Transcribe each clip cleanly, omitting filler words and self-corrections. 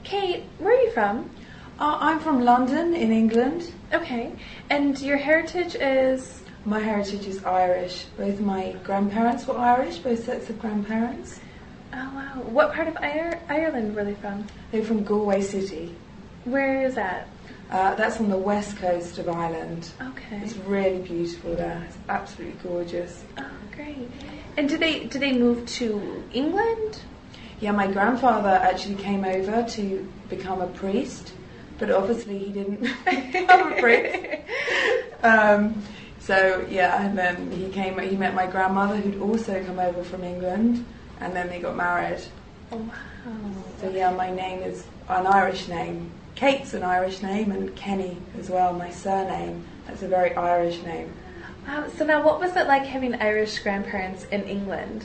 Kate, where are you from? I'm from London in England. Okay. And your heritage is? My heritage is Irish. Both my grandparents were Irish, both sets of grandparents. Oh, wow. What part of Ireland were they from? They're from Galway City. Where is that? That's on the west coast of Ireland. Okay. It's really beautiful there. It's absolutely gorgeous. Oh, great. And did they move to England? Yeah, my grandfather actually came over to become a priest, but obviously he didn't become a priest. So yeah, and then he met my grandmother, who'd also come over from England, and then they got married. Oh, wow. So yeah, my name is an Irish name. Kate's an Irish name, and Kenny as well, my surname. That's a very Irish name. Wow. So now, what was it like having Irish grandparents in England?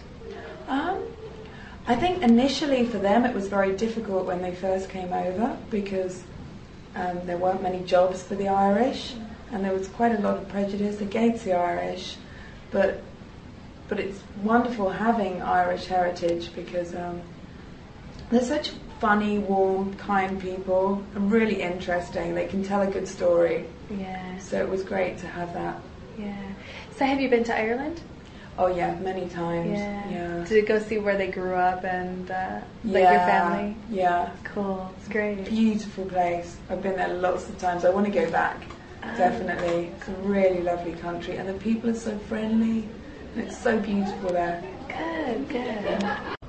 I think initially for them it was very difficult when they first came over because there weren't many jobs for the Irish, and there was quite a lot of prejudice against the Irish. But it's wonderful having Irish heritage because they're such funny, warm, kind people and really interesting. They can tell a good story. Yeah. So it was great to have that. Yeah. So have you been to Ireland? Oh yeah, many times. Yeah. Did you go see where they grew up and your family? Yeah. Cool. It's great. Beautiful place. I've been there lots of times. I want to go back. Definitely. It's a really lovely country and the people are so friendly and it's so beautiful there. Good.